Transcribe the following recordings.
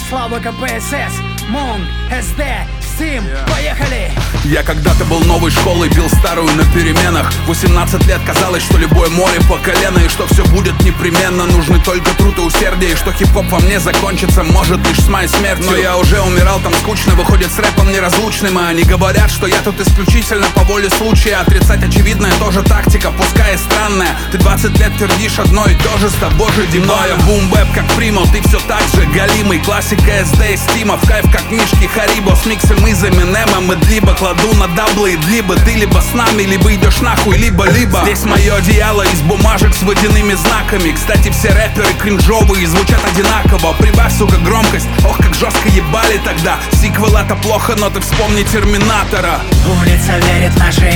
Слава КПСС, МОН, СД, Steam, поехали! Я когда-то был новой школой, бил старую на переменах. 18 лет казалось, что любое море по колено, и что все будет непременно. Нужны только труд и усердие, и что хип-хоп во мне закончится может лишь с моей смертью. Но я уже умирал там скучно, выходит с рэпом неразлучным. И они говорят, что я тут исключительно по воле случая. Отрицать очевидное тоже тактика, пускай и странная. Ты 20 лет твердишь одно и то же, с тобой же дебаем. Бум-бэп как Примо, ты все так же галимый. Классика СД и Стима, в кайф как Мишки Харибо. С миксом из Эминема, либо кладу на даблы и длибы. Ты либо с нами, либо идешь нахуй, либо-либо. Здесь мое одеяло из бумажек с водяными знаками. Кстати, все рэперы кринжовые, звучат одинаково. Прибавь, сука, громкость, ох, как жестко ебали тогда. Сиквел это плохо, но ты вспомни Терминатора. Улица верит в наши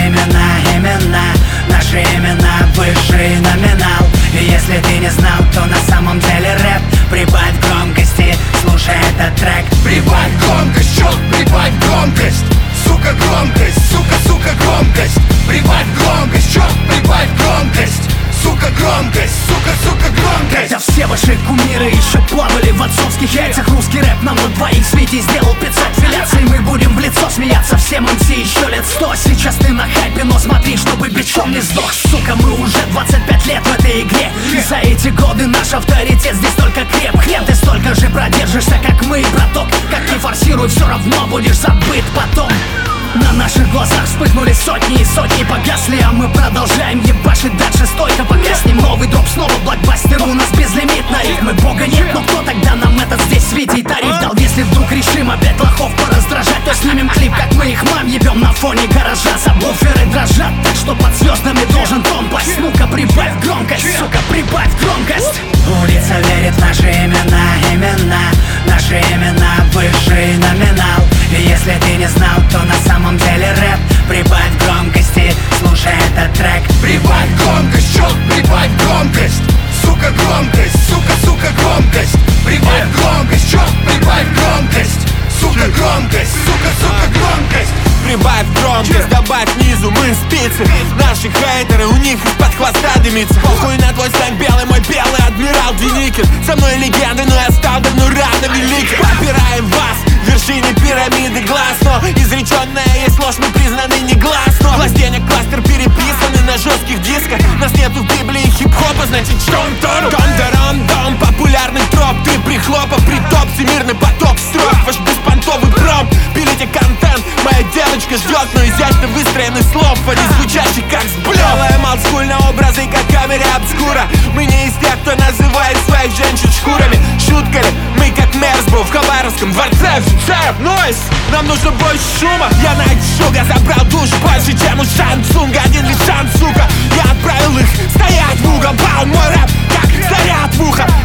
имена, наши имена, высший номинал. И если ты не знал, то на самом деле рэп. Прибавь громкости, слушай этот трек. Прибавь громкость, чёрт, прибавь громкость. Сука, громкость, сука, громкость. Прибавь громкость, чёрт, прибавь громкость. Сука, громкость, сука, громкость. Когда все ваши кумиры еще плавали в отцовских яйцах, русский рэп нам на двоих с Витей сделал 500 филяций. Мы будем в лицо смеяться всем МС еще лет 100. Сейчас ты на хайпе, но смотри, чтобы бичом не сдох. Сука, мы уже 25 лет в этой игре. За эти годы наш авторитет здесь только креп. Хрен ты столько же продержишься, как мы, браток. Как не форсируй, все равно будешь забыт потом. На наших глазах вспыхнули сотни и сотни погасли, а мы продолжаем ебашить дальше стойко. Погаснем новый дроп, снова блокбастер, у нас безлимит на рифмы. Бога нет, но кто тогда нам этот здесь с Витей тариф дал? Если вдруг решим опять лохов пораздражать, то снимем клип, как мы их мам ебем на фоне гаража. Сабвуферы дрожат, так что под звездами должен тон пасть. Ну-ка прибавь громкость, сука, прибавь громкость. Улица верит в наши имена, наши имена, высший номинал. И если ты не знал, то на самом деле рэп. Прибавь громкости, слушай этот трек. Прибавь громкость, чёрт, прибавь громкость. Сука, громкость, сука, громкость. Прибавь громкость, чёрт, прибавь громкость. Сука, громкость, сука, громкость. Прибавь громкость, добавь низу, мы спицы. Наши хейтеры, у них из-под хвоста дымится. Похуй на твой стань белый, мой белый адмирал Деникин. Со мной легенды, но я стал давно рано великим. Попираем вас, вершине пирамиды глаз. Но изреченная есть ложь, мы признаны негласно. Власть денег, кластер переписаны на жестких дисках. Нас нету в Библии хип-хопа, значит дом, популярный троп. Ты прихлопа, притоп, всемирный поток строк. Ваш беспонтовый пром, пилите контент. Моя девочка ждет, но изящно выстроенный слов, а не звучащий как сблёв. Делаем олдскульно образы, как камере обскура. Мы не из тех, кто называет своих женщин шкурами. Шутка ли? Мы как Мерсбу в Хабаровском дворце. Офицер, нойс! Нам нужно больше шума. Я Найт Шуга забрал душ больше, чем у Шансунга. Один лишь шанс, сука. Я отправил их стоять в угол. Бал мой рэп, как заряд в ухо.